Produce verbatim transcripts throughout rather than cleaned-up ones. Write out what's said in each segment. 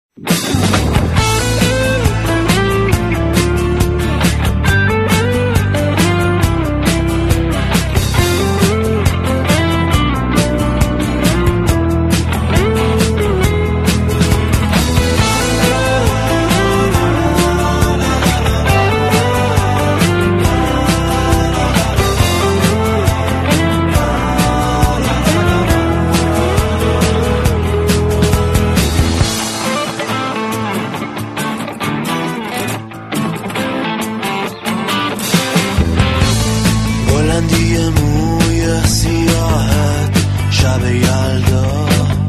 بلندی موی سیاهت شب یلدا،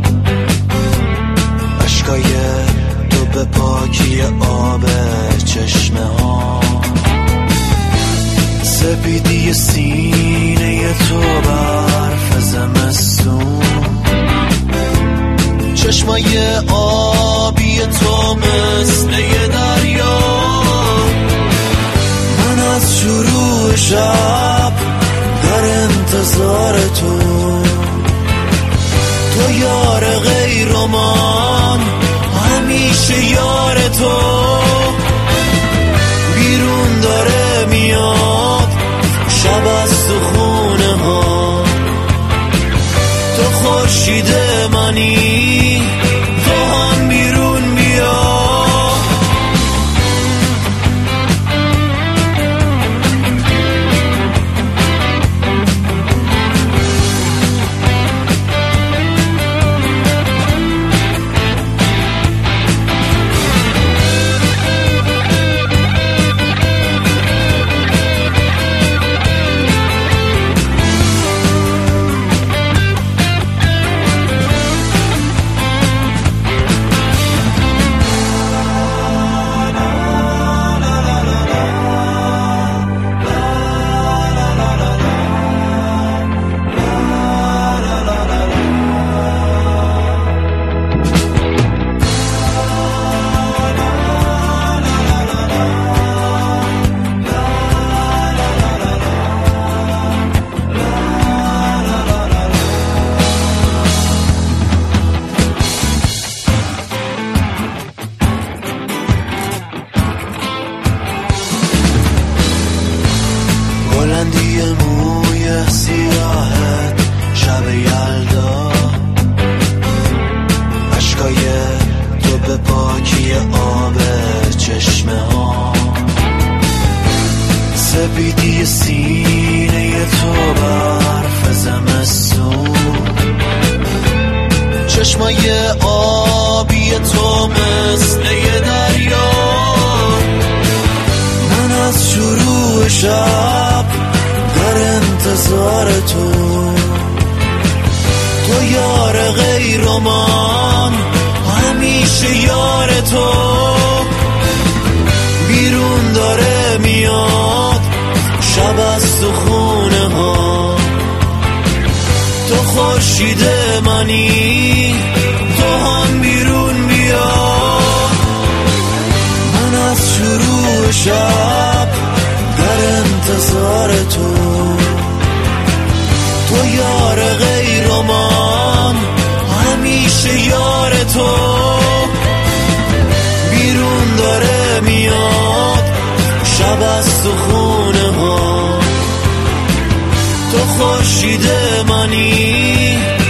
اشکای تو به پاکی آب چشمه ها، سپیدی سینه تو برف زمستون، چشمای آبی تو مثل یه دریا. من از شروع شب در انتظار تو، تو یار غیر من، همیشه یار تو. بیرون داره میاد شب از تو خونه ها، تو خورشید منی، تو هم بیرون بیا. بلندی موی سیاهت شب یلدا، اشکای تو به پاکی آب چشمه ها، سپیدی سینه تو برف زمستون، چشمای آبی تو مثل یه دریا. من از شروع شب در انتظار تو، تو یار غیر من، همیشه یار تو. بیرون داره میاد شب از تو خونه ها، تو خورشید منی، تو هم بیرون بیا. من از شروع شب در انتظار تو، تو یار غیر من، همیشه یار تو. بیرون داره میاد شب از تو خونه ها، تو خورشید منی،